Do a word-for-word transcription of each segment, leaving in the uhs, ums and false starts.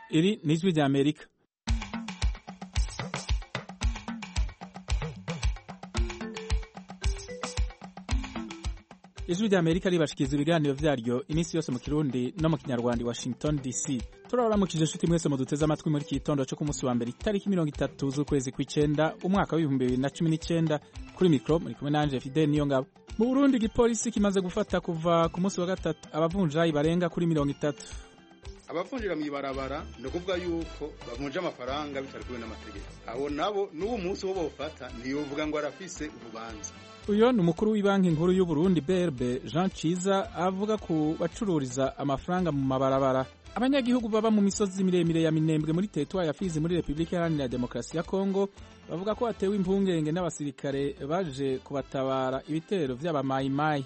Iri ni ijwi ry'Amerika. Ijwi ry'Amerika ribashikiriza ibiganiro vyaryo iminsi yose mu Kirundi no mu Kinyarwanda, Washington D C. Turabaramukije nshuti mwese muduteze amatwi muri kitondo cyo ku munsi wa mbere itariki mirongo itatu z'ukwezi kw'icenda umwaka w'ibihumbi bibiri na cumi n'icenda. Kuri mikro muri kumwe nanje Fidel Niyongabo. Mu Burundi igipolisi kimaze gufata kuva ku munsi wa gatatu abavunjayi barenga kuri mirongo itatu. Abavunjira mw'ibarabara no kuvuga yuko bavunja amafaranga bitari kumwe n'amategeko. Abo nabo n'uwo munsi wo bofata ntiyovuga ngo arafise urubanza. Uyo ni umukuru w'ibanki nkuru y'u Burundi B R B Jean Ciza avuga ku bacururiza amafaranga mu mabarabara. Abanyagihugu baba mu misozi miremire ya Minembwe muri teritwari ya Fizi muri Republika Iharanira Demokarasi ya Kongo bavuga ko batewe impungenge n'abasirikare baje kubatabara ibitero vy'abamayimayi.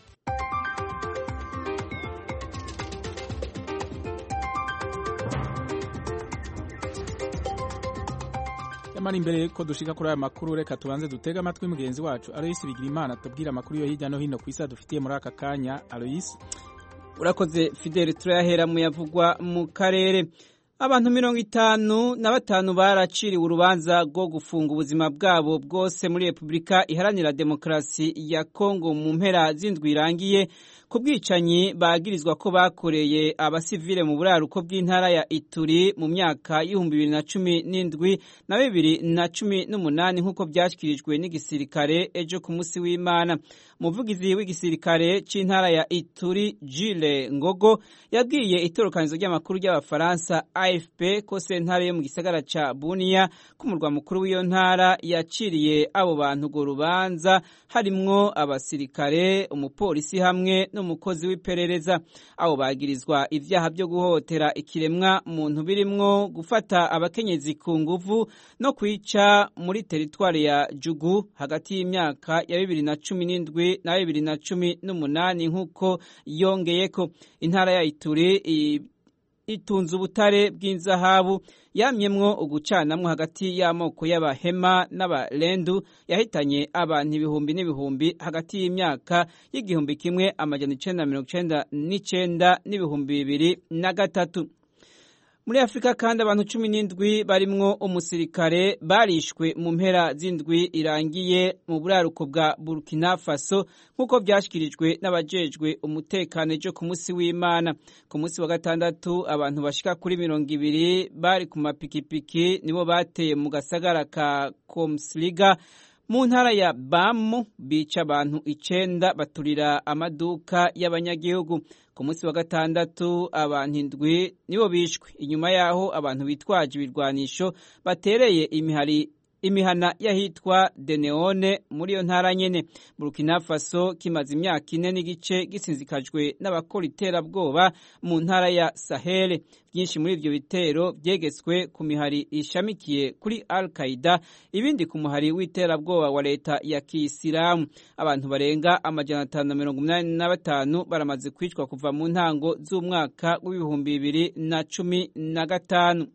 Mari imbere ko dushika kuri aya makuru reka tubanze dutega amatwi mugenzi wacu Alois Bigirimana tubwira amakuru yo hirya no hino ku isi dufitiye muri aka kanya. Alois, urakoze Fidel. Turayahera mu yavugwa mu karere. Abantu mirongo itanu na batanu baraciriwe urubanza rwo gufunga ubuzima bwabo bwose muri Republika Iharanira Demokarasi ya Kongo mu mpera z'indwi irangiye ku bwicanyi bagirizwa ko bakoreye abasivile mu buraruko bw'intara ya Ituri mu myaka y'ibihumbi bibiri na cumi n'indwi na bibiri na cumi n'umunani nk'uko byashyikirijwe n'igisirikare ejo ku munsi w'Imana. Umuvugizi w'igisirikare c'intara ya Ituri Gilles Ngogo yabwiye itorokanizo ry'amakuru ry'abafaransa A F P ko sentare yo mu gisagara ca Bunia ku murwa mukuru w'iyo ntara yaciriye abo bantu go rubanza harimwo abasirikare, umupolisi hamwe n'umukozi w'iperereza. Abo bagirizwa ivyaha byo guhotera ikiremwa muntu birimwo gufata abakenyezi ku nguvu no kwica muri teritwari ya Jugu hagati y'imyaka ya bibiri na cumi n'indwi na bibiri na cumi n'umunani nk'uko yongeyeko. Intara ya Ituri itunze ubutare bw'inzahabu yamyemwo ugucanamwo hagati y'amoko y'abahema n'abalendu yahitanye abantu ibihumbi n'ibihumbi hagati y'imyaka y'igihumbi kimwe amajana icenda na mirongo icenda n'icenda n'ibihumbi bibiri na gatatu. Muri Afrika kandi abantu cumi n'indwi barimwo umusirikare barishwe mu mpera z'indwi irangiye mu buraruko bwa Burkina Faso nk'uko byashyikirijwe n'abajejwe umutekano ejo ku munsi w'Imana. Ku munsi wa gatandatu abantu bashika kuri mirongo ibiri bari ku mapikipiki nibo bateye mu gasagara ka Komsliga mu ntara ya Bamu bica abantu icenda baturira amaduka y'abanyagihugu. Ku munsi wa gatandatu abantu indwi nibo bishwe inyuma yaho abantu bitwaje ibirwanisho batereye imihari imihana yahitwa Deneone muri yo ntara nyene. Burkina Faso kimaze imyaka ine n'igice gisinzikajwe n'abakora iterabwoba mu ntara ya Sahel. Byinshi muri ivyo bitero vyegetswe ku mihari ishamikiye kuri Al-Qaeda, ibindi ku muhari w'iterabwoba wa leta ya Kisilamu. Abantu barenga amajana atanu na mirongo umunani na batanu baramaze kwicwa kuva mu ntango z'umwaka w'ibihumbi bibiri na cumi na gatanu.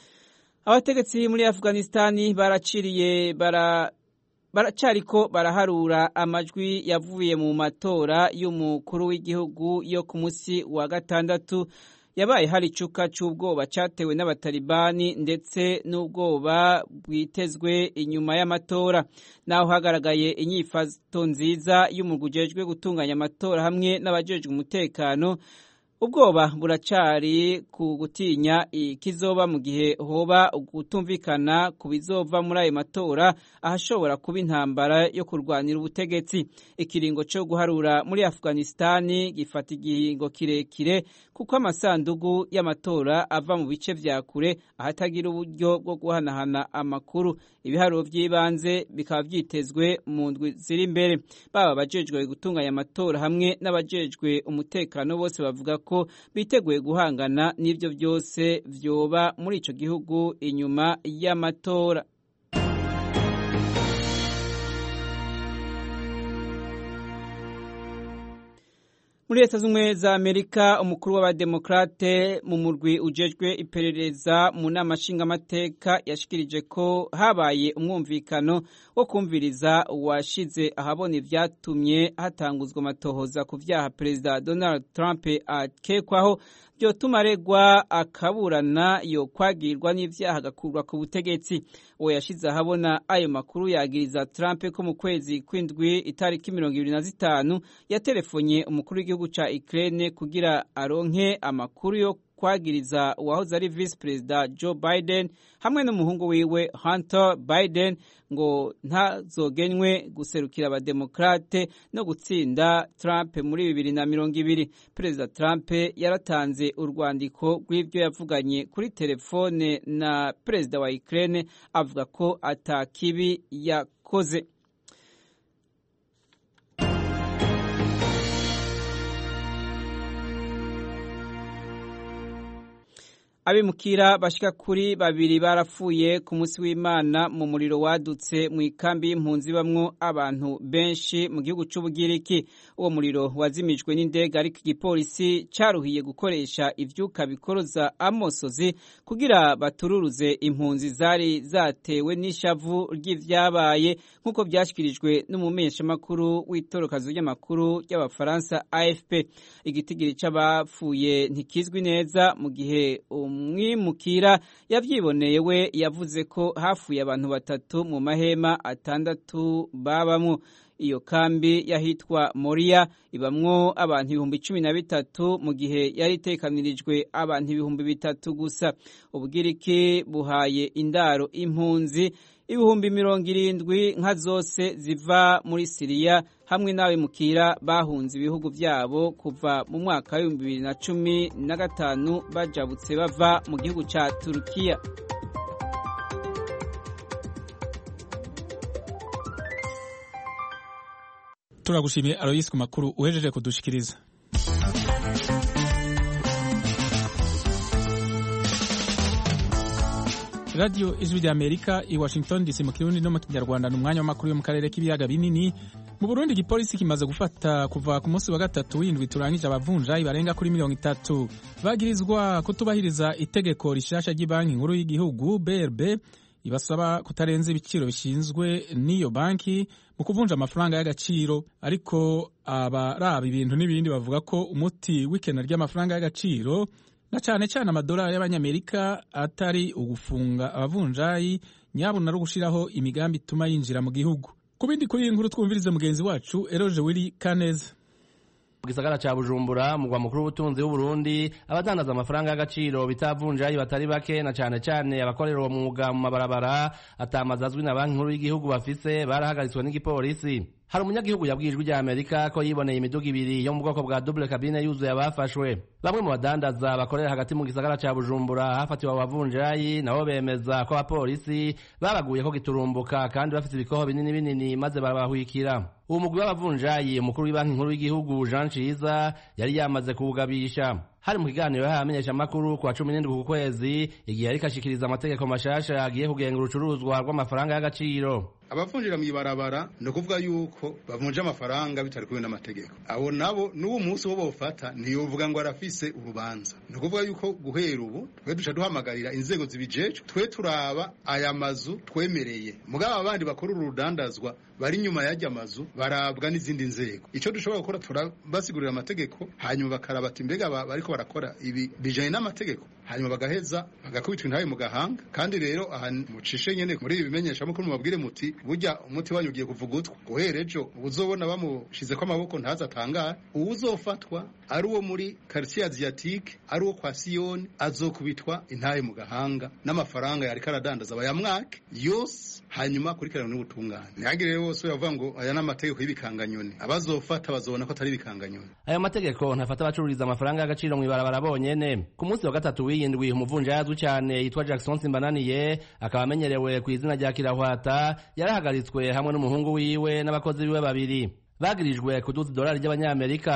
Abategetsi muri Afghanistani baraciriye bara baracariko baraharura amajwi yavuye mu matora y'umukuru w'igihugu yo ku munsi wa gatandatu. Yabaye hari icuka c'ubwoba catewe n'abatalibani ndetse n'ubwoba bwitezwe inyuma y'amatora. Naho hagaragaye inyifato nziza y'umurwi ujejwe gutunganya amatora hamwe n'abajejwe umutekano, ubwoba buracari ku gutinya ikizoba mu gihe hoba gutumvikana ku bizova muri ayo matora ahashobora kuba intambara yo kurwanira ubutegetsi. Ikiringo cyo guharura muri Afghanistani gifata igihingo kirekire kuko amasandugu y'amatora ava mu bice vya kure ahatagira uburyo bwo guhanahana amakuru. Ibiharuro vy'ibanze bikaba vyitezwe mu ndwi ziri imbere. Baba bajejwe gutunganya amatora hamwe n'abajejwe umutekano bose bavuga ko biteguye guhangana n'ivyo byose vyoba muri ico gihugu inyuma y'amatora. Muri Leta Zunze za Amerika umukuru w'abademokrate mu murwi ujejwe iperereza mu nama nshingamateka yashikirije ko habaye umwumvikano wo kumviriza washize ahabona ivyatumye hatanguzwa amatohoza ku vyaha Perezida Donald Trump akekwaho byotuma aregwa akaburana yo kwagirwa n'ivyaha agakurwa ku butegetsi. Uwo yashize ahabona ayo makuru yagiriza Trump ko mu kwezi kw'indwi itariki mirongo ibiri na zitanu yatelefonye umukuru w'igihugu ca Ukraine kugira aronke amakuru yo kwagiriza uwahoze ari Vice Perezida Joe Biden hamwe n'umuhungu wiwe Hunter Biden ngo ntazogenywe guserukira abademokrate no gutsinda Trump muri bibiri na mirongo ibiri. Perezida Trump yaratanze urwandiko rw'ivyo yavuganye kuri telefone na Perezida wa Ukraine avuga ko atakibi yakoze. Abimukira bashika kuri babiri barapfuye ku munsi w'Imana mu muriro wadutse mu ikambi y'impunzi bamwo abantu benshi mu gihugu c'Ubugiriki. Uwo muriro wazimijwe n'indege ariko igipolisi caruhiye gukoresha ivyuka bikoroza amosozi kugira batururuze impunzi zari zatewe n'ishavu ry'ivyabaye nk'uko vyashikirijwe n'umumenyeshamakuru w'itorokazo ry'amakuru ry'Abafaransa A F P. Igitigiri c'abapfuye ntikizwi neza mu gihe umwimukira yavyiboneye we yavuze ko hafuye abantu batatu mu mahema atandatu babamwo. Iyo kambi yahitwa Moria ibamwo abantu ibihumbi cumi na bitatu mu gihe yari itekanirijwe abantu ibihumbi bitatu gusa. Ubugiriki buhaye indaro impunzi ibihumbi mirongo irindwi nka zose ziva muri Siriya hamwe n'abimukira bahunze ibihugu vyabo kuva mu mwaka wa bibiri na cumi na gatanu bajabutse bava mu gihugu ca Turukiya. Turagushimiye Alois ku makuru uhejeje kudushikiriza. Radio Ijwi rya Amerika i Washington D C mu Kirundi no mu Kinyarwanda n'umwanya w'amakuru yo mu karere k'ibiyaga binini. Mu Burundi igipolisi kimaze gufata kuva ku munsi wa gatatu w'indwi turangije abavunjayi barenga kuri mirongo itatu bagirizwa kutubahiriza itegeko rishasha ry'ibanki nkuru y'igihugu B R B ibasaba kutarenza ibiciro bishinzwe n'iyo banki mu kuvunja amafaranga y'agaciro. Ariko abaraba ibintu n'ibindi bavuga ko umuti w'ikena ry'amafaranga y'agaciro na cyane cyane amadolari y'abanyamerika atari ugufunga abavunjayi nyabuna ari ugushiraho imigambi ituma yinjira mu gihugu. Ku bindi kuri iyi nkuru twumvirize mugenzi wacu Eroje Willy Kaneza. Mu gisagara ca Bujumbura mugwa mukuru w'ubutunzi w'Uburundi abadandaza amafaranga y'agaciro bitavunjayi batari bake na cyane cyane abakorera uwo mwuga mu mabarabara atamaza azwi na banki nkuru y'igihugu bafise barahagaritswe n'igipolisi. Hari umunyagihugu yabwijwe rya Amerika ko yiboneye imiduga ibiri yo mu bwoko bwa double cabine yuzuye abafashwe. Bamwe mu badandaza bakorera hagati mu gisagara ca Bujumbura hafatiwe abavunjayi nabo bemeza ko abapolisi babaguye ko giturumbuka kandi bafite ibikoho binini binini maze barabahwikira. Uwo mugwi w'abavunjayi umukuru w'ibanki nkuru y'igihugu Jean Ciza yari yamaze kuwugabisha. Hari mu kiganiro yahamenyesha amakuru ku wa cumi n'indwi ku kwezi igihe yariko ashikiriza amategeko mashasha agiye kugenga urucuruzwa rw'amafaranga y'agaciro. Abavunjira mw'ibarabara no kuvuga yuko bavunja amafaranga bitari kumwe n'amategeko. Abo nabo n'uwo munsi wo bofata ntiyovuga ngo arafise urubanza. No kuvuga yuko guhera ubu twe duca duhamagarira inzego zibijeje twe turaba aya mazu twemereye. Mugabo abandi bakora urudandazwa bari nyuma y'ajya mazu barabwa n'izindi nzego. Ico dushobora gukora turabasigurira amategeko hanyuma bakaraba ati mbega bariko barakora ibi bijanye n'amategeko hanyuma bagaheza bagakubitwa intabe mu gahanga. Kandi rero aha mucishe nyene muri ibi bimenyesha mukuru mubabwire muti burya umuti wanyu ugiye kuvuga utwo guhera ejo uzobona bamushize ko amaboko ntazatangara. Uwuzofatwa ari uwo muri quartier asiatique ari uwo kwa Siyoni azokubitwa intabe mu gahanga n'amafaranga yari karadandaza bayamwake yose hanyuma kurikirana n'ubutungane. Ntihagire bose bavuga ngo aya n'amategeko y'ibikanganyoni abazofata bazobona ko atari ibikanganyoni. Ayo mategeko ntafata abacururiza amafaranga y'agaciro mu ibarabara bonyene. Ku munsi wa gatatu w'iyindwi umuvunja yazwi cyane yitwa Jackson Simbananiye akaba amenyerewe ku izina rya Kirahwata yarahagaritswe hamwe n'umuhungu wiwe n'abakozi biwe babiri bagirijwe kuduza idolari ry'abanyamerika.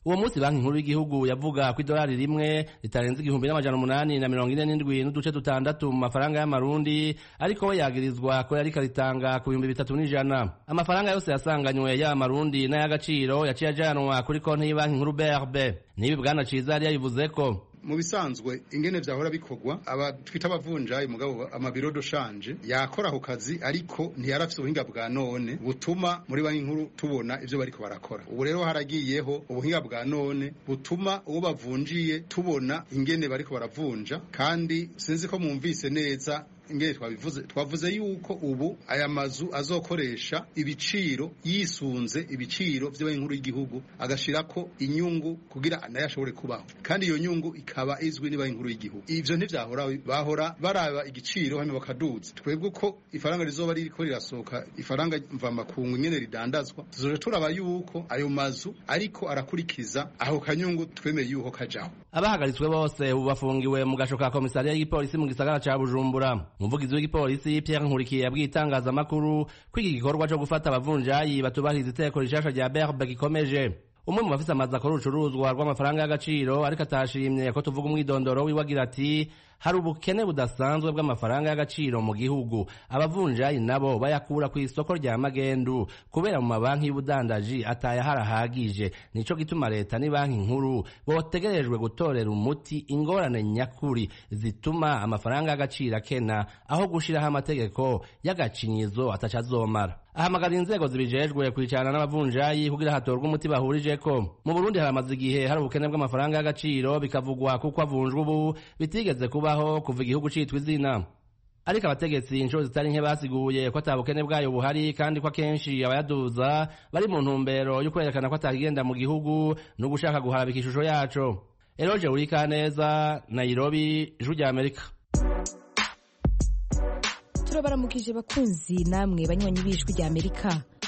uwo munsi banki nkuru y'igihugu yavuga ko idolari rimwe ritarenze igihumbi n'amajana umunani na mirongo ine n'indwi n'uduce dutandatu mu mafaranga y'amarundi, ariko we yagirizwa ko yariko aritanga ku bihumbi bitatu n'ijana. Amafaranga yose yasanganywe y'amarundi n'ay'agaciro yaciye ajanwa kuri konti y'banki nkuru B R B. Nibi Bwana Ciza yari yabivuze ko mu bisanzwe ingene vyahora bikorwa aba twita abavunjayi mugabo amabiro do shanje yakora ako kazi, ariko ntiyarafise ubuhinga bwa none butuma muri banki nkuru tubona ivyo bariko barakora. Ubu rero haragiyeho ubuhinga bwa none butuma uwo bavunjiye tubona ingene bariko baravunja, kandi sinzi ko mumvise neza ingene twabivuze twavuze yuko ubu aya mazu azokoresha ibiciro yisunze ibiciro vy'abanki nkuru y'igihugu, agashirako inyungu kugira nayo ashobore kubaho, kandi iyo nyungu ikaba izwi ni banki nkuru y'igihugu. Ivyo ntivyahora, bahora baraba igiciro hanyuma bakaduza. Twebwe uko ifaranga rizoba ririko rirasohoka, ifaranga mva makungu nyene ridandazwa, tuzoje turaba yuko ayo mazu ariko arakurikiza aho kanyungu twemeye yuko kajaho. Abahagaritswe bose ubu bafungiwe mu gasho ka komisariya y'igipolisi mu gisagara ca Bujumbura. Umuvugizi w'igipolisi Pierre Nkurikiye yabwiye itangazamakuru ko iki gikorwa cyo gufata abavunjayi batubahiriza iteko rishasha rya B R B gikomeje. Umwe mu bafise amazi akora urucuruzwa rw'amafaranga y'agaciro ariko atashimye ko tuvuga umwidondoro wiwe agira ati hari ubukene budasanzwe bw'amafaranga y'agaciro mu gihugu, abavunjayi nabo bayakura ku isoko rya magendu kubera mu mabanki y'ubudandaji atayaharahagije. Nico gituma leta ni banki nkuru botegerejwe gutorera umuti ingorane nyakuri zituma amafaranga y'agaciro akena, aho gushiraho amategeko y'agacinyizo atacazomara. Ahamagara inzego zibijejwe kwicarana n'abavunjayi kugira hatorwe umuti bahurijeko. Mu Burundi haramaze igihe hari ubukene bw'amafaranga y'agaciro, bikavugwa kuko avunjwa ubu bitigeze kubaho kuva igihugu citwa izina. Ariko abategetsi inshuro zitari nke basiguye ko atabukene bwayo buhari, kandi ko akenshi abayaduza bari mu ntumbero yo kwerekana ko atagenda mu gihugu no gushaka guharabika ishusho yaco. Eroje Urikaneza, Nairobi, Ijwi rya Amerika. Turabaramukije bakunzi namwe banywanyi b'Ijwi rya Amerika.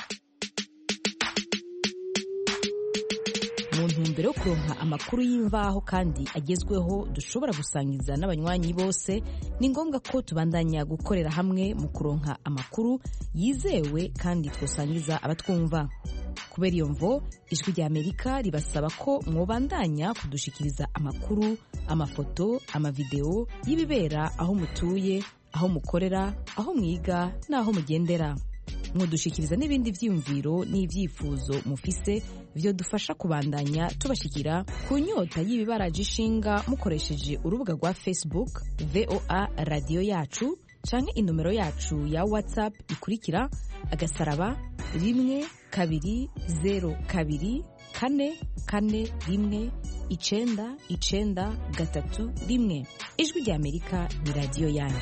Mu ntumbero yo kuronka amakuru y'imvaho kandi agezweho dushobora gusangiza n'abanywanyi bose, ni ngombwa ko tubandanya gukorera hamwe mu kuronka amakuru yizewe kandi twosangiza abatwumva. Kubera iyo mvo, Ijwi rya Amerika ribasaba ko mwobandanya kudushikiriza amakuru, amafoto, amavideo y'ibibera aho mutuye, aho mukorera, aho mwiga n'aho mugendera. Mudushikiriza n'ibindi vyiyumviro n'ivyifuzo mufise vyo dufasha kubandanya tubashikira ku nyota y'ibibaraje ishinga mukoresheje urubuga rwa Facebook V O A Radio Yacu canke inomero yacu ya WhatsApp ikurikira agasaraba rimwe kabiri zero kabiri kane kane rimwe icenda icenda gatatu rimwe. Ijwi rya Amerika ni radio yanyu.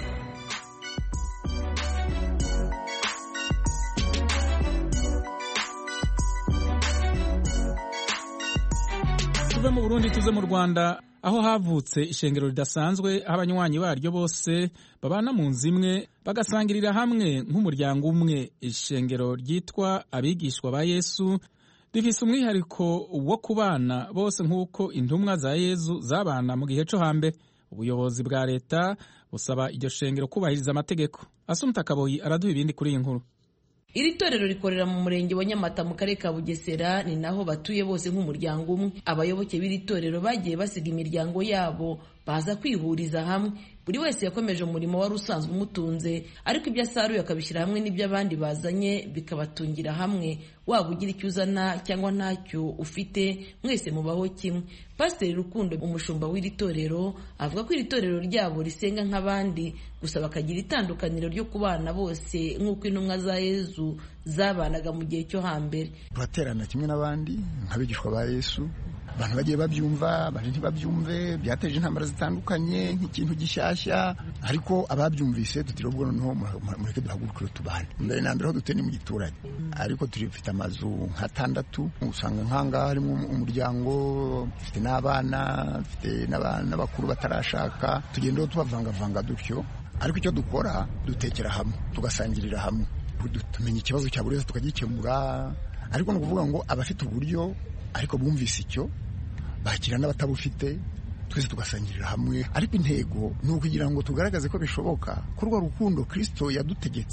Tuve mu Burundi tuze mu Rwanda, aho havutse ishengero ridasanzwe aho abanywanyi baryo bose babana mu nzu imwe bagasangirira hamwe nk'umuryango umwe. Ishengero ryitwa Abigishwa ba Yesu rifise umwihariko wo kubana bose nk'uko intumwa za Yesu zabana mu gihe cyo hambere. Ubuyobozi bwa leta busaba iryo shengero kubahiriza amategeko. Asumta Kaboyi araduha ibindi kuri iyi nkuru. Iri torero rikorera mu murenge wa Nyamata mu karere ka Bugesera, ni naho batuye bose nk'umuryango umwe. Abayoboke b'iri torero bagiye basiga imiryango yabo baza kwihuriza hamwe. Buri wese yakomeje umurimo wari usanzwe umutunze, ariko ibyo asaruye akabishyira hamwe n'ibyo abandi bazanye bikabatungira hamwe. Waba ugira icyo uzana cyangwa ntacyo ufite, mwese mubaho kimwe. Pasiteri Rukundo, umushumba w'iri torero, avuga ko iri torero ryabo risenga nk'abandi, gusa bakagira itandukaniro ryo kubana bose nk'uko intumwa za Yesu zabanaga mu gihe cyo hambere. Turaterana kimwe n'abandi nk'abigishwa ba Yesu. Abantu bagiye babyumva, abandi ntibabyumve, byateje intambara zitandukanye nk'ikintu gishyashya, ariko ababyumvise tutira ubwo noneho mureke duhagurukire tubane. Mbere na mbere ho dutene mu giturage, ariko turifite amazu nk'atandatu, usanga nk'ahangaha harimo umuryango, dufite n'abana, dufite n'abana bakuru batarashaka, tugenda tubavangavanga dutyo, ariko icyo dukora dutekera hamwe, tugasangirira hamwe, tumenya ikibazo cya buri wese tukagikemura. Ariko ni ukuvuga ngo abafite uburyo ariko bumvise icyo bakira n'abatabufite, twese tugasangirira hamwe. Ariko intego ni ukugira ngo tugaragaze ko bishoboka ko urwo rukundo Kristo yadutegetse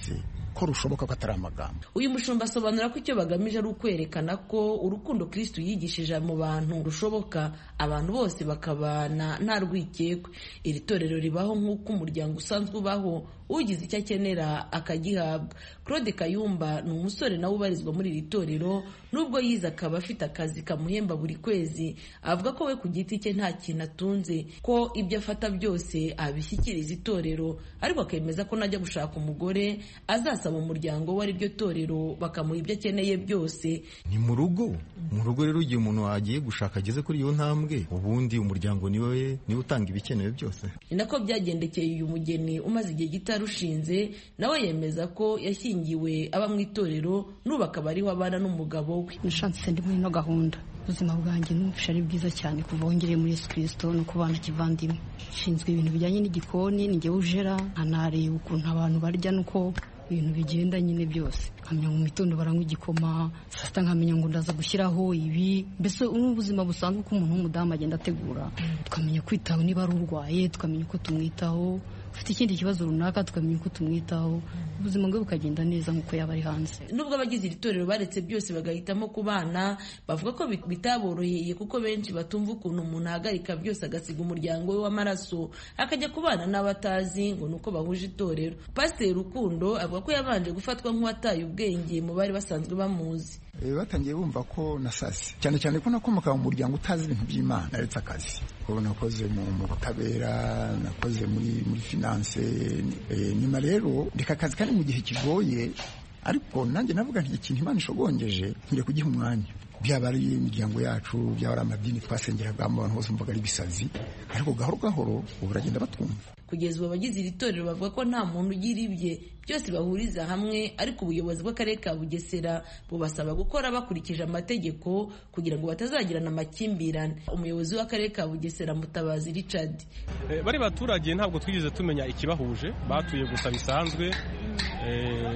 ko rushoboka ko atari amagambo. Uyu mushumba asobanura ko icyo bagamije ari ukwerekana ko urukundo Kristo yigishije mu bantu rushoboka, abantu bose bakabana nta rwikekwe. Iri torero ribaho nk'uko umuryango usanzwe ubaho, ugize icyo akenera akagihabwa. Claude Kayumba ni umusore nawe ubarizwa muri iri torero, nubwo yize akaba afite akazi kamuhemba buri kwezi. Avuga ko we ku giti cye nta kintu atunze, ko ibyo afata byose abishyikiriza itorero, ariko akemeza ko najya gushaka umugore azasaba umuryango we ari ryo torero bakamuha ibyo akeneye byose. Ni mu rugo mu rugo rero igihe umuntu agiye gushaka ageze kuri iyo ntambwe, ubundi umuryango niwe niwe utanga ibikenewe byose. Ni nako byagendekeye uyu mugeni umaze igihe gitarushinze, nawe yemeza ko yashyingiwe aba mu itorero, n'ubu akaba ariho abana n'umugabo we. Nishatse ndi muri ino gahunda, ubuzima bwanjye numvisha ari bwiza cyane kuva wongereye muri Yesu Kristo no kubana kivandimwe. Nshinzwe ibintu bijyanye n'igikoni, ni njyewe ujera, anareba ukuntu abantu barya nuko ibintu bigenda nyine byose. Nkamenya mu mitondo baranywa igikoma, saa sita nkamenya ngo ndaza gushyiraho ibi. Mbese ubuzima busanzwe ko umuntu w'umudamu agenda ategura, tukamenya kwitaho niba ari urwaye, tukamenya uko tumwitaho, ufite ikindi kibazo runaka tukamenya uko tumwitaho, ubuzima bwe bukagenda neza nk'uko yaba ari hanze. Nubwo abagize iri torero baretse byose bagahitamo kubana, bavuga ko bitaboroheye kuko benshi batumva ukuntu umuntu ahagarika byose agasiga umuryango we w'amaraso akajya kubana n'abatazi ngo nuko bahuje itorero. Pasiteri Rukundo avuga ko yabanje gufatwa nk'uwataye ubwenge mu bari basanzwe bamuzi. Batangiye bumva ko nasasi cyane cyane ko nakomoka mu muryango utazi ibintu by'Imana, naretse akazi ko nakoze mu butabera, nakoze muri muri finance. Nyuma rero ndeka akazi kandi mu gihe kigoye, ariko nanjye navuga nti ikintu Imana ishogongeje ngiye kugiha umwanya. Byaba ari imiryango yacu, byaba ari amadini twasengeragamo, abantu bose mvuga ari bisazi, ariko gahoro gahoro ubu baragenda batwumva. Kugeza ubu abagize iri torero bavuga ko nta muntu ugira ibye, byose bahuriza hamwe, ariko ubuyobozi bw'akarere ka Bugesera bubasaba gukora bakurikije amategeko kugira ngo batazagirana amakimbirane. Umuyobozi w'akarere ka Bugesera Mutabazi Richard: e, bari baturage ntabwo twigeze tumenya ikibahuje, batuye gusa bisanzwe, e,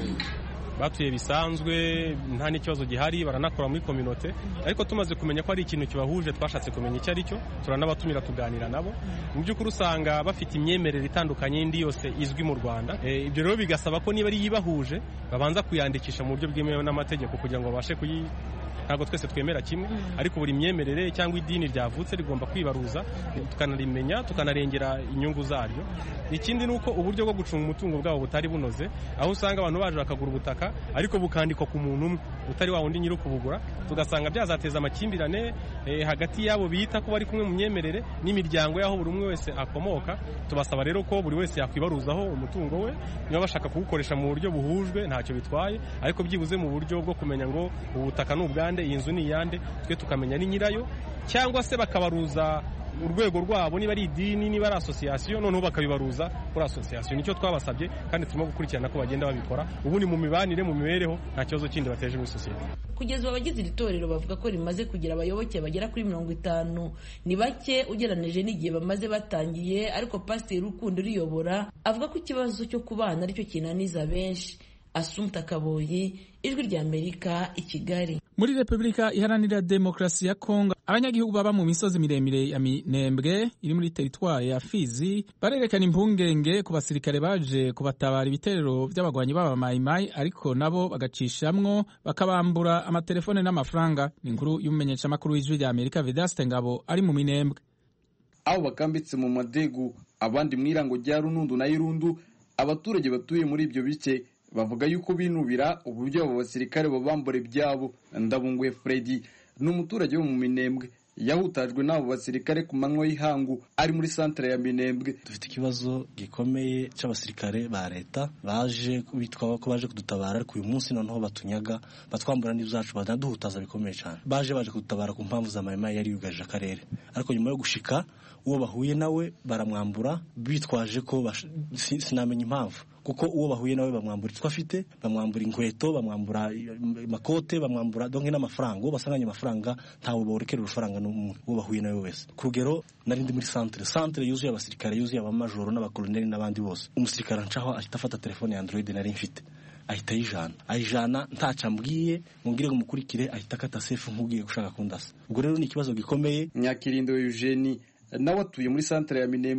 batuye bisanzwe nta n'ikibazo gihari, baranakora muri community, ariko tumaze kumenya ko ari ikintu kibahuje twashatse kumenya icyo ari cyo, turanabatumira tuganira nabo. Mu by'ukuri usanga bafite imyemerere itandukanye y'indi yose izwi mu Rwanda. E, ibyo rero bigasaba ko niba ari yibahuje babanza kuyandikisha mu buryo bwemewe n'amategeko kugira ngo babashe kuyi ntabwo twese twemera kimwe, ariko buri myemerere cyangwa idini ryavutse rigomba kwibaruza tukanarimenya, tukanarengera inyungu zaryo. Ikindi nuko uburyo bwo gucunga umutungo bwabo butari bunoze, aho usanga abantu baje bakagura ubutaka ariko bukandikwa ku muntu umwe utari wa wundi nyiri kubugura, tugasanga byazateza amakimbirane eh, hagati yabo bita ko bari kumwe mu myemerere n'imiryango yaho buri umwe wese akomoka. Tubasaba rero ko buri wese yakwibaruzaho umutungo we, niba bashaka kuwukoresha mu buryo buhujwe ntacyo bitwaye, ariko byibuze mu buryo bwo kumenya ngo ubutaka n'ubwande, iyi nzu ni iyande, twe tukamenya ni nyirayo, cyangwa se bakabaruza urwego rwabo, niba ari idini, niba ari association, noneho bakabibaruza kuri association. Nicyo twabasabye kandi turimo gukurikirana ko bagenda babikora. Ubu ni mu mibanire, mu mibereho, nta kibazo kindi bateje muri sosiyete. Kugeza abagize iri torero bavuga ko rimaze kugira abayoboke bagera kuri mirongo itanu. Ni bake ugeranije n'igihe bamaze batangiye, ariko Pasiteri Rukundo riyobora avuga ko ikibazo cyo kubana aricyo kinaniza benshi. Assumpta Kaboyi, Ijwi rya Amerika, i Kigali. Muri Repubulika Iharanira Demokarasi ya Kongo, abanyagihugu baba mu misozi miremire ya Minembwe iri muri teritwari ya Fizi barerekana impungenge ku basirikare baje kubatabara ibitero by'abagwanyi b'aba mayimayi, ariko nabo bagacishamwo bakabambura amatelefone n'amafaranga. Ni inkuru y'umumenyesha makuru w'Ijwi rya Amerika Vedaste Ngabo ari mu Minembwe. Abo bakambitse mu madegu, abandi mwirango rya Runundu na Irundu, abaturage batuye muri ibyo bice bavuga yuko binubira uburyo abo basirikare babambura ibyabo. Ndabunguye Freddy ni umuturage wo mu Minembwe, yahutajwe n'abo basirikare ku manywa y'ihangu ari muri centre ya Minembwe. Dufite ikibazo gikomeye cy'abasirikare ba leta baje bitwa ko baje kudutabara, ariko uyu munsi noneho batunyaga, batwambura n'ibyacu, banaduhutaza bikomeye cyane. Baje baje kudutabara ku mpamvu za mayimayi yari yugaje akarere, ariko nyuma yo gushika uwo bahuye nawe baramwambura bitwaje ko sinamenya impamvu, kuko uwo bahuye nawe bamwambura icyo afite, bamwambura inkweto, bamwambura makote, bamwambura donke n'amafaranga. Uwo basanganye amafaranga ntawe borekera urufaranga n'umuntu uwo bahuye nawe wese. Kurugero nari ndi muri centre centre yuzuye abasirikare, yuzuye abamajoro n'abakoloneli n'abandi bose. Umusirikare ncaho ahita afata telefone ya Android nari mfite, ahita ayijana ayijana ntaca mbwiye ngire ngo mukurikire, ahita akata safe nk'ugiye gushaka kundasa. Ubwo rero ni ikibazo gikomeye. Nyakirindo Eugenie nawe atuye muri centre ya Minembwe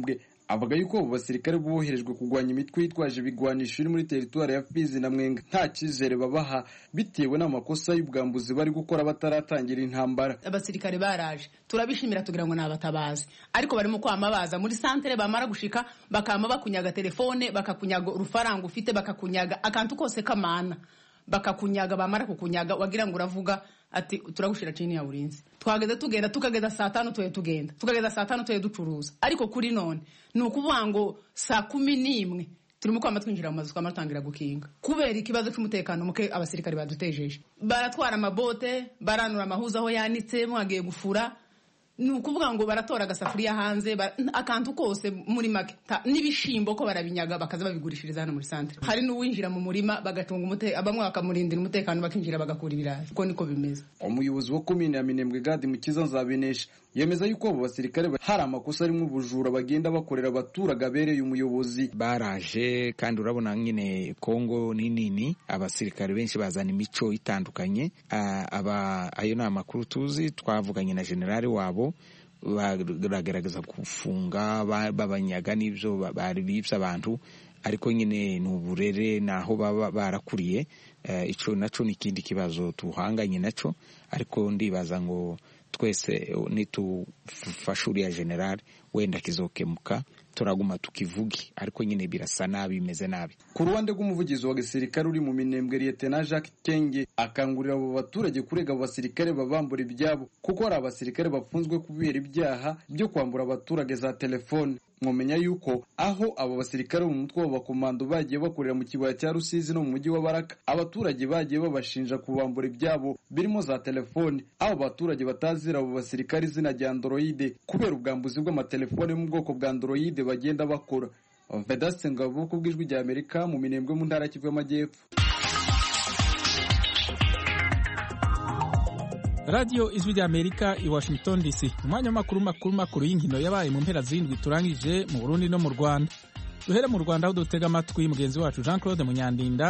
avuga yuko abo basirikare boherejwe kurwanya imitwe yitwaje ibigwanisho iri muri teritwari ya Fizi na Mwenga nta cyizere babaha bitewe n'amakosa y'ubwambuzi bari gukora bataratangira intambara. Abasirikare baraje turabishimira tugira ngo nabatabazi ariko barimo kwamabaza muri santere bamara gushika bakama bakunyaga telefone bakakunyaga urufaranga ufite bakakunyaga akantu kose kamana bakakunyaga bamara kukunyaga wagira ngo uravuga ati turagushira chini ya ulinzi twageze tugenda tukageza saa tanu tuye tugenda tukageza saa tanu tuye ducuruza ariko kuri none nukuvuga ngo saa kumi n'imwe turimo kwama twinjira mu mazu twamatangira gukinga kubera ikibazo cy'umutekano muke abasirikare badutejeje baratwara amabote baranura amahuza aho yanitse mwagiye gufura nukuvuga ngo baratora agasafuriya hanze akantu kose muri make n'ibishimbo ko barabinyaga bakaza babigurishiriza hano muri centre hari n'uwinjira mu murima bagatunga umute abamwe bakamurindira umutekano bakinjira bagakura ibirayi uko niko bimeze. Umuyobozi wa komine ya Minembwe Gadi Mukiza Nzabenesha yemeza yuko abo basirikare hari amakosa arimo ubujura bagenda bakorera abaturage abereye umuyobozi. Baraje kandi urabona nyine Kongo ni nini abasirikare benshi bazana imico itandukanye aba ayo na makuru tuzi twavuganye na generali wabo baragerageza kufunga babanyaga n'ibyo bari bibye abantu ariko nyine n'uburere naho baba barakuriye ico naco nikindi kibazo tuhanganye naco ariko ndibaza ngo twese nitufashuriya general wenda kizokemuka turaguma tukivugi ariko nyine birasa nabi bimeze nabi. Ku ruhande rw'umuvugizi wa gisirikare uri mu Minembwe Lieutenant Jacques Kenge akangurira abo baturage kurega abo basirikare babambura ibyabo kuko hari abasirikare bafunzwe kubera ibyaha byo kwambura abaturage za telefone. Mwomenya yuko aho abo basirikare mu mutwe w'abakomando bagiye bakorera mu kibaya cya Rusizi no mu mujyi wa Baraka abaturage bagiye babashinja kubambura ibyabo birimo za telefone aho abaturage batazira abo basirikare izina rya Android kubera ubwambuzi bw'amatelefone mu bwoko bwa Android bagenda bakora. Vedaste Ngabo ku bw'ijwi rya Amerika mu Minembwe mu ntara Kivu y'Amajyepfo. Radio Ijwi rya Amerika i Washington D C. Umwanya makuru makuru makuru y'inkino yabaye mu mpera zindwi turangije mu Burundi no mu Rwanda. Duhere mu Rwanda aho dutega amatwi mugenzi wacu Jean Claude Munyandinda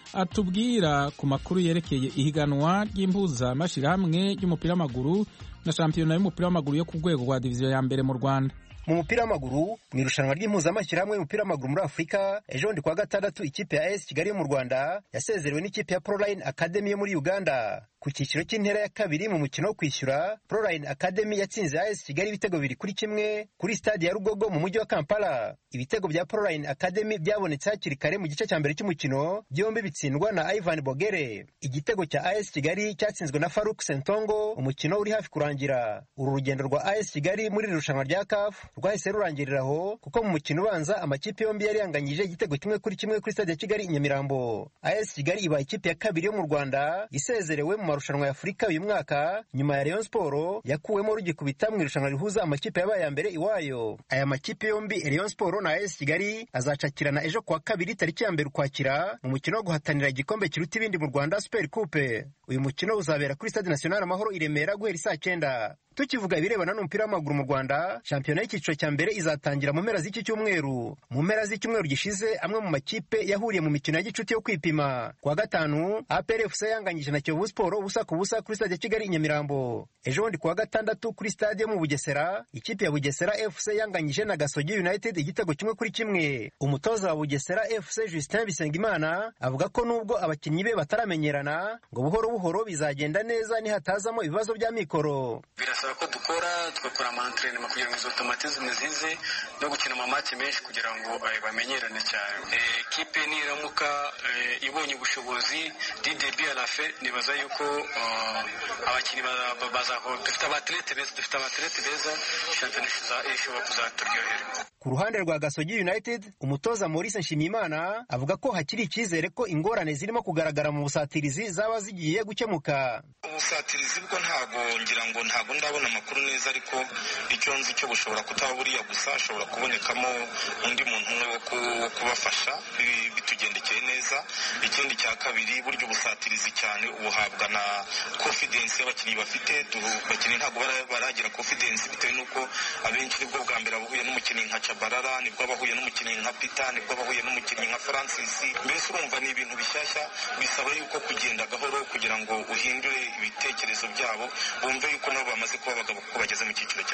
atubwira ku makuru yerekeye ihiganwa ry'impuza mashirahamwe y'umupira w'amaguru na shampiyona y'umupira w'amaguru yo ku rwego rwa diviziyo ya mbere mu Rwanda. Mu mupira w'amaguru mu irushanwa ry'impuzamashyirahamwe y'umupira w'amaguru muri Afurika ejo ndi kwa gatandatu ikipe ya A S Kigali yo mu Rwanda yasezerewe n'ikipe ya Proline Academy yo muri Uganda. Ku cyiciro cy'intera ya kabiri mu mukino wo kwishyura Proline Academy yatsinze A S Kigali ibitego bibiri kuri kimwe kuri stade ya Rugogo mu mujyi wa Kampala. Ibitego bya Proline Academy byabonetse hakiri kare mu gice cya mbere cy'umukino byombi bitsindwa na Ivan Bogere. Igitego cya A S Kigali cyatsinzwe na Farouk Sentongo umukino uri hafi kurangira. Uru rugendo rwa A S Kigali muri irushanwa rya C A F rwahise rurangiriraho kuko mu mukino ubanza amakipe yombi yari yanganyije igitego kimwe kuri kimwe kuri stade ya Kigali i Nyamirambo. A S Kigali iba ikipe ya kabiri yo mu Rwanda isezerewe mu marushanwa ya Afurika uyu mwaka nyuma ya Rayon Sport yakuwemo rugikubita mu irushanwa rihuza amakipe yabaye ya mbere iwayo. Aya makipe yombi Rayon Sport na A S Kigali azacakirana ejo kwa kabiri tariki ya mbere ukwakira mu mukino wo guhatanira igikombe kiruta ibindi mu Rwanda Super Coupe. Uyu mukino uzabera kuri Stade National Amahoro i Remera guhera saa cyenda. Tukivuga ibirebana n'umupira w'amaguru mu Rwanda, shampiyona y'icyiciro cya mbere izatangira mu mpera z'iki cyumweru. Mu mpera z'icyumweru gishize amwe mu makipe yahuriye mu mikino ya gicuti yo kwipima. Kwa gatanu A P R F C yanganyije na Kiyovu Sport ubusa ku busa kuri stade ya Kigali i Nyamirambo. Ejo ndi kwa gatandatu kuri stade yo mu Bugesera, ikipe ya Bugesera F C yanganyije na Gasogi United igitego kimwe kuri kimwe. Umutoza wa Bugesera F C Justin Bisengimana avuga ko nubwo abakinnyi be bataramenyerana ngo buhoro buhoro bizagenda neza nihatazamo ibibazo bya mikoro. Ko dukora tugakora amantrainement kugira ngo izo automatisme zize no gukina amamatch menshi kugira ngo bamenyerane cyane. Equipe niramuka ibonye ubushobozi du début à la fin nibaza yuko abakinnyi bazaho dufite abatlete beza dufite abatlete beza shampiyona ishobora kuzaturyohera. Ku ruhande rwa Gasogi United umutoza Maurice Nshimiyimana avuga ko hakiri icyizere ko ingorane zirimo kugaragara mu busatirizi zaba zigiye gukemuka. Ubusatirizi bwo ntago ngira ngo ntago ndabona amakuru neza ariko icyo nzi cyo bushobora kutaba buriya gusa ashobora kubonekamo undi muntu wo kubafasha bitugendekeye neza. Ikindi cya kabiri buryo busatirizi cyane ubuhabwa na confidence y'abakinnyi bafite abakinnyi ntago baragira confidence bitewe nuko abenshi nibwo bwa mbere abahuye n'umukinnyi nka Chabarara nibwo abahuye n'umukinnyi nka Peter nibwo abahuye n'umukinnyi nka Francis. Mbese urumva ni ibintu bishyashya bisaba yuko kugenda gahoro kugira ngo uhindure ibitekerezo byabo bumve yuko nabo bamaze kuba abagabo kuko bageze mu cyiciro cya mbere.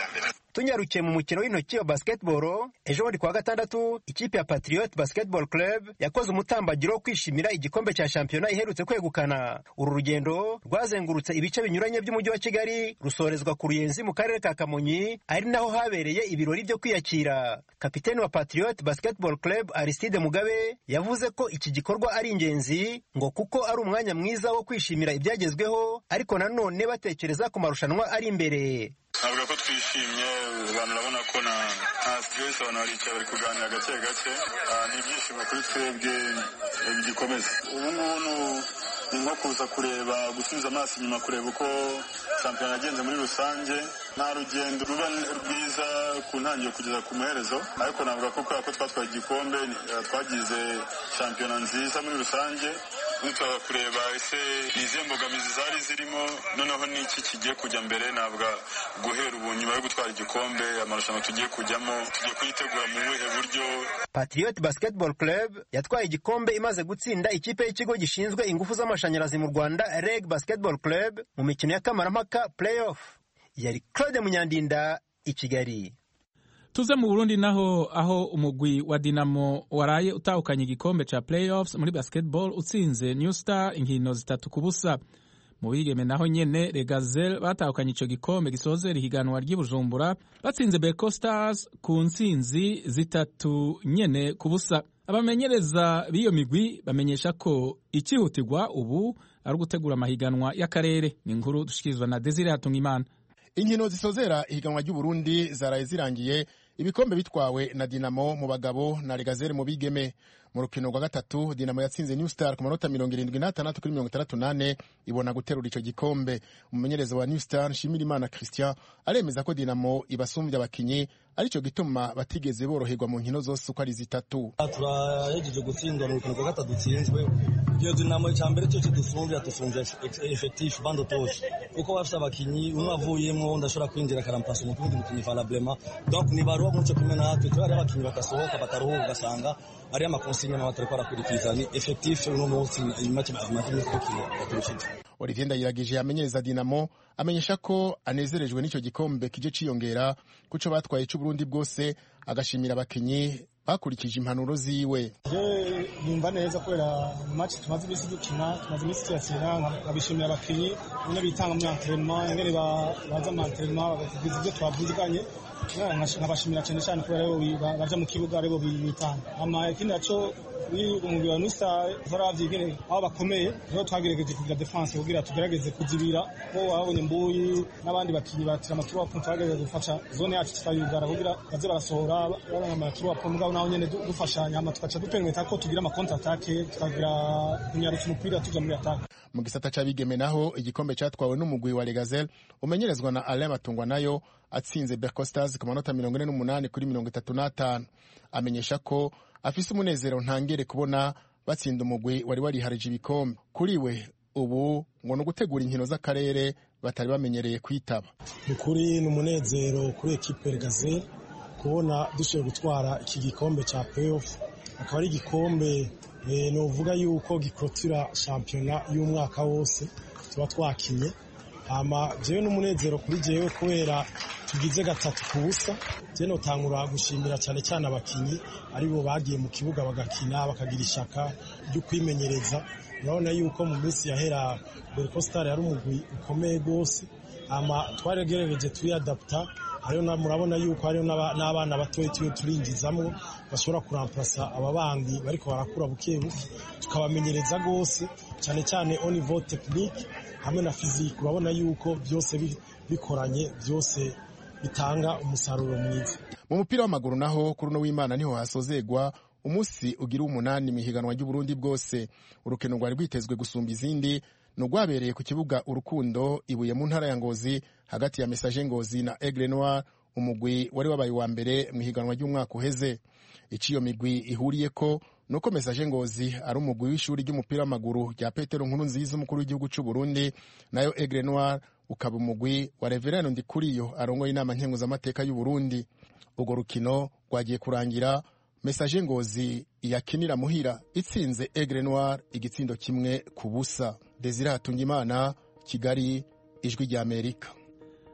tunyarukiye mu mukino w'intoki wa basketball, ejo bundi kuwa gatandatu ikipe ya Patriot Basketball Club yakoze umutambagiro wo kwishimira igikombe cya shampiyona iherutse kwegukana. Uru rugendo rwazengurutse ibice binyuranye by'umujyi wa Kigali rusorezwa ku Ruyenzi mu karere ka Kamonyi, ari naho habereye ibirori byo kwiyakira. Kapiteni wa Patriot Basketball Club Aristide Mugabe yavuze ko iki gikorwa ari ingenzi ngo kuko ari umwanya mwiza wo kwishimira ibyagezweho, ariko nanone batekereza ku marushanwa ari imbere. Navuga ko twishimye, abantu urabona ko na nta stress, abantu baricaye bari kuganira gake gake, ni ibyishimo kuri twebwe bigikomeza. Ubu ngubu ni nko kuza kureba, gusubiza amaso inyuma kureba uko shampiyona yagenze muri rusange. Nta rugendo ruba rwiza ku ntangiriro kugeza ku muherezo, ariko navuga ko kubera ko twatwaye igikombe twagize shampiyona nziza muri rusange. Nitwaga kureba ese ni izihe mbogamizi zari zirimo, noneho n'iki kigiye kujya mbere. Navuga guhera ubu nyuma yo gutwara igikombe, amarushanwa tugiye kujyamo tugiye kuyitegura mu buhe buryo. Patriot Basketball Club yatwaye igikombe imaze gutsinda ikipe y'ikigo gishinzwe ingufu z'amashanyarazi mu Rwanda R E G Basketball Club mu mikino ya kamarampaka playoff. Yari Claude Munyandinda i Kigali. Tuze mu Burundi naho aho umugwi wa Dinamo waraye utahukanye igikombe ca playoffs muri basketball utsinze New Star inkino zitatu kubusa. Mu bigeme naho nyene Regazel batahukanye ico gikombe gisozera ihiganwa ry'Ibujumbura batsinze Beko Stars ku ntsinzi zitatu nyene kubusa. Abamenyereza b'iyo migwi bamenyesha ko ikihutirwa ubu ari gutegura amahiganwa y'akarere. Ni inkuru dushikirizwa na Desire Hatungimana. Inkino zisozera ihiganwa ry'Uburundi zaraye zirangiye, ibikombe bitwawe na Dinamo mu bagabo na Regazel mu bigeme. Mu rukino rwa gatatu Dinamo yatsinze New Star ku manota mirongo irindwi n'atandatu kuri mirongo itandatu n'ane ibona guterura ico gikombe. Umumenyereza wa New Star Nshimirimana Christian aremeza ko Dinamo ibasumbya abakinyi, arico gituma batigeze boroherwa mu nkino zose uko ari zitatu. Turahejeje gutsindwa mu rukino rwa gatatu dutsinzwe. Iyo Dinamo icambere cyo kidusumbya dusumbya effectif bando toshe, uko bafite abakinyi umwe avuyemo ndashobora kwinjira karampasa mu kundi mukinyi valablement. Donc ni baruwa muco kumwe natwe twari abakinyi bakasohoka bataruhuka ugasanga ari amakonsigne n'abatari kwarakurikiza ni effectif no munsi imaki bazimati kokino baturushije. Olivier Ndayiragije amenyereza Dinamo amenyesha ko anezerejwe n'icyo gikombe kije ciyongera kuco batwaye cy'u Burundi bwose, agashimira abakinyi bakurikije impanuro ziwe. Je numva neza kwera match tumaze bisi dukina tumaze bisi cyakira nkabishimira abakinyi nyine bitanga mu entraînement ngere baza mu entraînement bagakiza ibyo twavuganye. Nkabashimira cyane cyane kubera baje mu kibuga aribo bitanga ama ikindi naco umugwi wa Nusa varavye aho bakomeye rero twagerageje kugira defense kugira tugerageze kuzibira ko wabonye Mbuyi n'abandi bakinyi batira amaturu wa point twagerageje gufasha zone yacu tukayugara kugira baze barasohora barana amaturu wa point mugabo naho nyene dufashanya ama tukaca dupermeta ko tugira ama counter attack tukagira kunyarutsa umupira tuja muri attack. Mu gisata c'abigeme naho igikombe catwawe n'umugwi wa Regazel umenyerezwa na Alain Matungwa nayo atsinze Beko Stars ku manota mirongo ine n'umunani kuri mirongo itatu n'atanu. Amenyesha ko afise umunezero ntangere kubona batsinda umugwi wari wariharije ibikombe. Kuri we ubu ngo no gutegura inkino z'akarere batari bamenyereye kwitaba. Ukuri n'umunezero kuri equipe Regazel kubona dushoboye gutwara iki gikombe ca playoff, akaba ari igikombe eh, no vuga yuko gikrotira championnat y'umwaka wose tuba twakinye. Ama jewe n'umunezero kuri jewe kubera tugize gatatu kubusa. Je no tangura gushimira cyane cyane abakinyi aribo bagiye mu kibuga bagakina bakagira ishaka ryo kwimenyereza. Urabona yuko mu minsi yahera Beko Star yari umugwi ukomeye gose, ama twaregereje tuyadapta. Hariyo na murabona yuko hariyo n'abana batoye turingizamwo bashobora kuramplasa ababandi bariko barakura buke buke, tukabamenyereza gose cyane cyane au niveau technique hamwe na physique. Urabona yuko byose bikoranye byose bitanga umusaruro mwiza. Mu mupira w'amaguru naho kuri no w'Imana niho hasozegwa umunsi ugira umunani mihiganwa ry'u Burundi bwose. Urukino rwari rwitezwe gusumba izindi no rwabereye ku kibuga Urukundo Ibuye mu ntara ya Ngozi hagati ya Message Ngozi na Aigle Noir, umugwi wari wabaye wa mbere mihiganwa ry'umwaka uheze. Iciyo migwi ihuriye ko nuko Message Ngozi ari umugwi w'ishuri ry'umupira w'amaguru rya Petero Nkuru Nziza umukuru w'igihugu cy'u Burundi, nayo Aigle Noir ukaba umugwi wa Reverend Ndikuriyo arongoye inama nkenguza amateka y'u Burundi. Ugo rukino rwagiye kurangira Message Ngozi yakinira muhira itsinze Aigle Noir igitsindo kimwe ku busa. Desire Hatungimana, Kigali, Ijwi rya Amerika.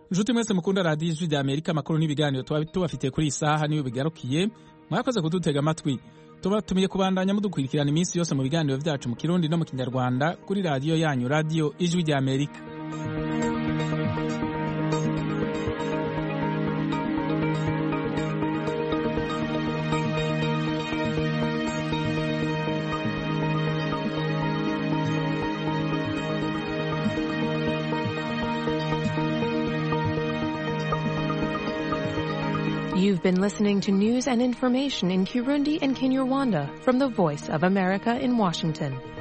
nshuti mwese mukunda radiyo ijwi rya amerika amakuru n'ibiganiro tuba tubafitiye kuri iyi saha niyo bigarukiye mwakoze kudutega amatwi tubatumiye kubandanya mudukurikirana iminsi yose mu biganiro byacu mu kirundi no mu kinyarwanda kuri radiyo yanyu radiyo ijwi rya amerika. You've been listening to news and information in Kirundi and Kinyarwanda from the Voice of America in Washington.